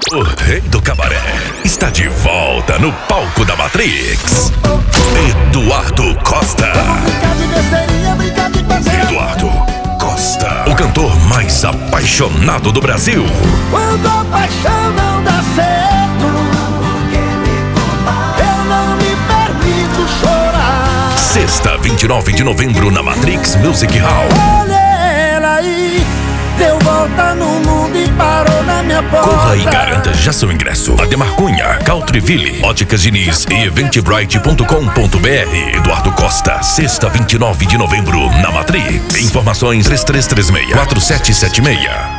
O rei do cabaré está de volta no palco da Matrix. Eduardo Costa. Eduardo Costa, o cantor mais apaixonado do Brasil. Quando a paixão não dá certo, eu não me permito chorar. Sexta, 29 de novembro, na Matrix Music Hall. Olha ela aí, deu volta no mundo e parou na minha porta. Corra e garanta já seu ingresso. Ademar Cunha, Countryville, Óticas Diniz e Eventbrite.com.br. Eduardo Costa, sexta, 29 de novembro, na Matrix. Informações 3336-4776.